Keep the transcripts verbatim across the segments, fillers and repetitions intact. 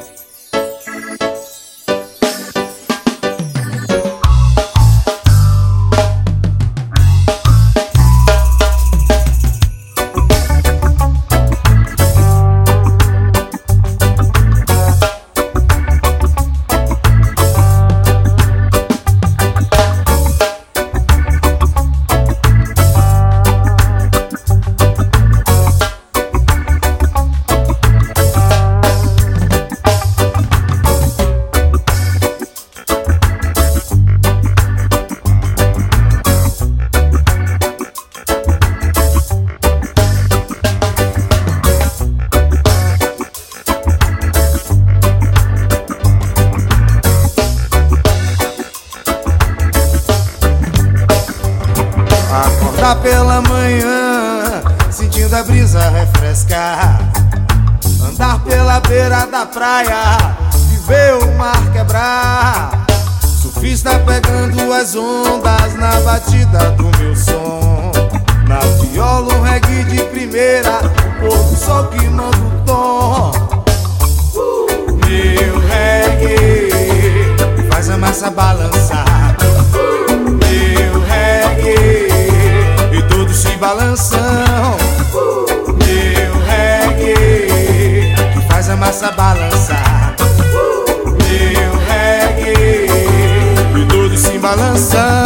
Acordar pela manhã, sentindo a brisa refrescar. Andar pela beira da praia e ver o mar quebrar. Surfista pegando as ondas na batida do meu som. Na viola um reggae de primeira, o pôr do sol que manda o tom. Meu reggae faz a massa balançar. Meu reggae e todos se balançam. Meu reggae que faz a massa balançar. Meu reggae e todos se balançam.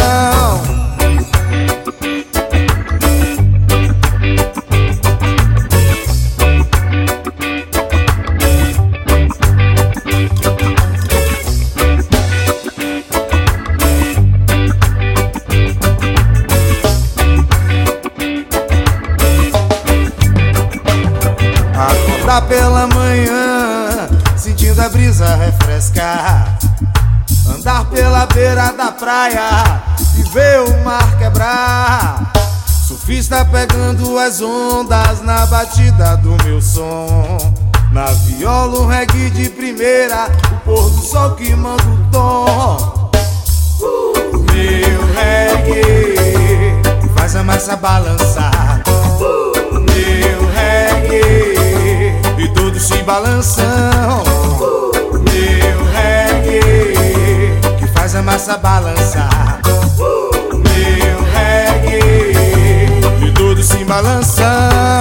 Acordar pela manhã, sentindo a brisa refrescar. Andar pela beira da praia e ver o mar quebrar. Surfista pegando as ondas na batida do meu som. Na viola um reggae de primeira, o pôr do sol que manda o tom. Meu reggae faz a massa balançar. Meu reggae e todos se balançam. Meu reggae que faz a massa balançar. Meu reggae e todos se balançam.